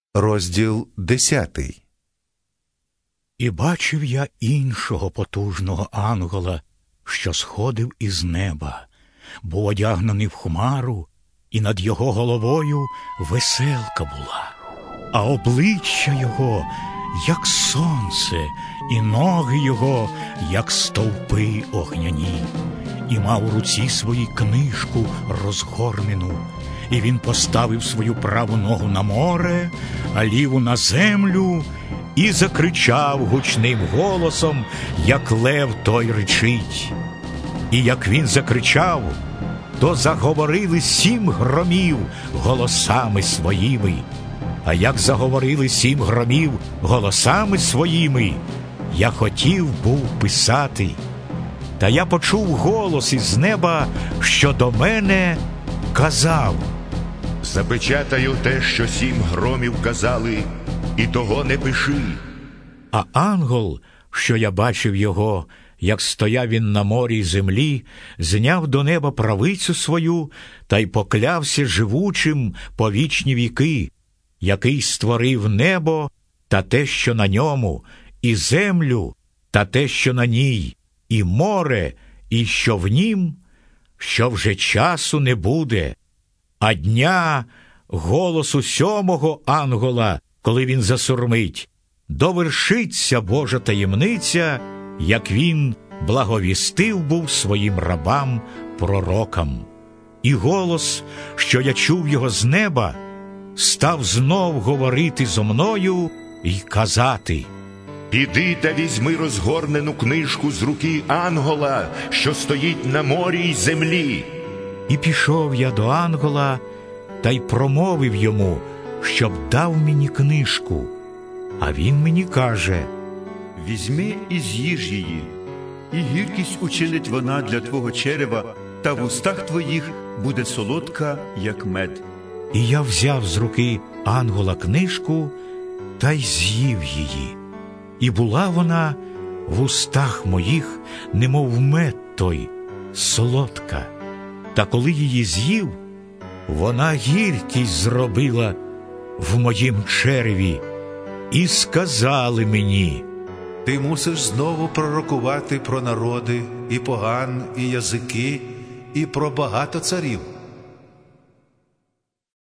Розділ 10. І бачив я іншого потужного ангела, що сходив із неба, був одягнений в хмару, і над його головою веселка була, а обличчя його, як сонце, і ноги його, як стовпи огняні, і мав у руці своїй книжку розгорнену. І він поставив свою праву ногу на море, а ліву на землю, і закричав гучним голосом, як лев той ричить. І як він закричав, то заговорили 7 громів голосами своїми. А як заговорили 7 громів голосами своїми, я хотів був писати. Та я почув голос із неба, що до мене казав: запечатаю те, що 7 громів казали, і того не пиши. А ангел, що я бачив його, як стояв він на морі й землі, зняв до неба правицю свою та й поклявся живучим по вічні віки, який створив небо та те, що на ньому, і землю та те, що на ній, і море, і що в нім, що вже часу не буде, а дня голосу 7-го ангела, коли він засурмить, довершиться Божа таємниця, як він благовістив був своїм рабам пророкам. І голос, що я чув його з неба, став знов говорити зо мною і казати: піди та візьми розгорнену книжку з руки ангела, що стоїть на морі й землі. І пішов я до ангела та й промовив йому, щоб дав мені книжку. А він мені каже: візьми і з'їж її, і гіркість учинить вона для твого черева, та в устах твоїх буде солодка, як мед. І я взяв з руки ангела книжку та й з'їв її. І була вона в устах моїх, немов мед той, солодка. Та коли її з'їв, вона гіркість зробила в моїм череві. І сказали мені: ти мусиш знову пророкувати про народи, і поган, і язики, і про багато царів.